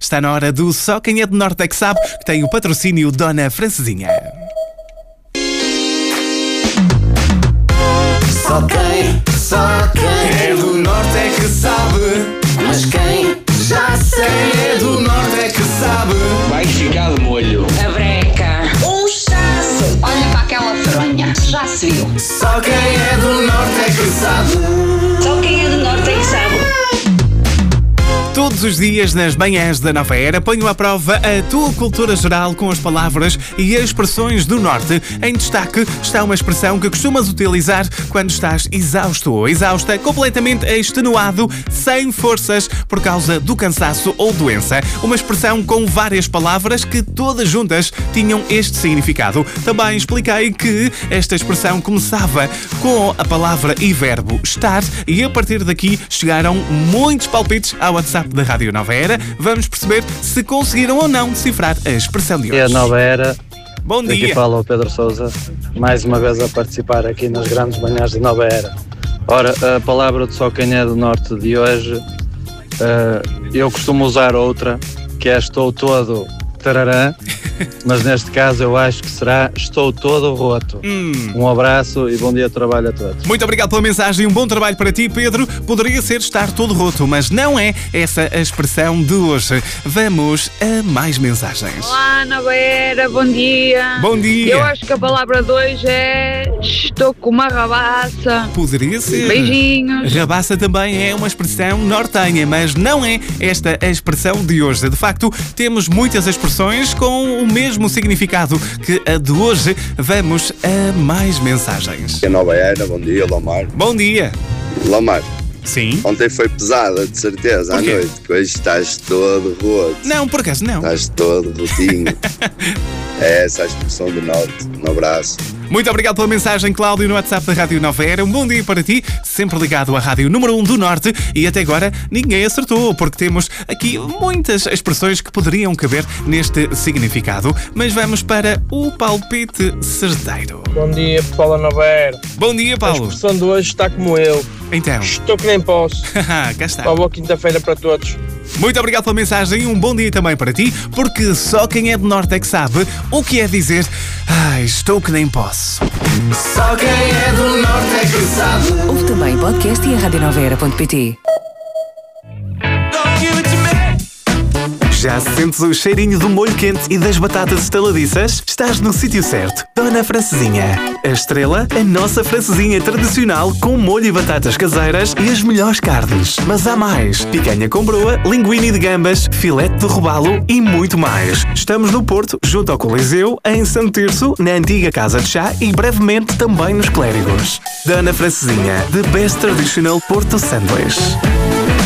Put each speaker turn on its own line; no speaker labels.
Está na hora do Só Quem é do Norte é que sabe, que tem o patrocínio Dona Francesinha.
Só quem é do Norte é que sabe. Mas quem já sei é do Norte é que sabe.
Vai ficar de molho.
A breca, o chasso. Olha para aquela fronha, já se viu.
Só quem é do Norte é que sabe.
Só quem é do Norte é que sabe.
Todos os dias, nas manhãs da Nova Era, ponho à prova a tua cultura geral com as palavras e expressões do Norte. Em destaque está uma expressão que costumas utilizar quando estás exausto ou exausta, completamente extenuado, sem forças por causa do cansaço ou doença. Uma expressão com várias palavras que todas juntas tinham este significado. Também expliquei que esta expressão começava com a palavra e verbo estar e a partir daqui chegaram muitos palpites ao WhatsApp da Rádio Nova Era. Vamos perceber se conseguiram ou não decifrar a expressão de hoje.
É a Nova Era.
Bom dia.
Aqui fala o Pedro Sousa, mais uma vez a participar aqui nas grandes manhãs de Nova Era. Ora, a palavra de Só Quem é do Norte de hoje, eu costumo usar outra, que é estou todo tararã, mas neste caso eu acho que será estou todo roto. Um abraço e bom dia de trabalho a todos.
Muito obrigado pela mensagem, um bom trabalho para ti, Pedro. Poderia ser estar todo roto, mas não é essa a expressão de hoje. Vamos a mais mensagens.
Olá, Nova Era, bom dia.
Bom dia.
Eu acho que a palavra de hoje é estou com uma rabaça.
Poderia ser.
Beijinhos.
Rabaça também é uma expressão nortenha, mas não é esta a expressão de hoje. De facto, temos muitas expressões com o mesmo significado que a de hoje. Vamos a mais mensagens.
A Nova Era, bom dia, Lomar.
Bom dia.
Lomar,
Sim?
ontem foi pesada, de certeza, à
Por quê?
noite, que hoje estás todo roto.
Não, por acaso não.
Estás todo rotinho. É essa a expressão do Norte. Um abraço.
Muito obrigado pela mensagem, Cláudio, no WhatsApp da Rádio Nova Era. Um bom dia para ti, sempre ligado à Rádio número 1 do Norte. E até agora ninguém acertou, porque temos aqui muitas expressões que poderiam caber neste significado. Mas vamos para o palpite certeiro.
Bom dia, pessoal da Nova Era.
Bom dia,
A
Paulo.
expressão de hoje está como eu.
Então,
Estou que nem posso.
cá está.
Uma boa quinta-feira para todos.
Muito obrigado pela mensagem e um bom dia também para ti, porque só quem é do Norte é que sabe o que é dizer ai, estou que nem posso.
Só quem é do Norte é que sabe.
Ouve também o podcast e a radionovaera.pt.
Já sentes o cheirinho do molho quente e das batatas estaladiças? Estás no sítio certo. Dona Francesinha. A estrela, a nossa francesinha tradicional com molho e batatas caseiras e as melhores carnes. Mas há mais. Picanha com broa, linguine de gambas, filete de robalo e muito mais. Estamos no Porto, junto ao Coliseu, em Santo Tirso, na antiga Casa de Chá e brevemente também nos Clérigos. Dona Francesinha, the best traditional Porto Sandwich.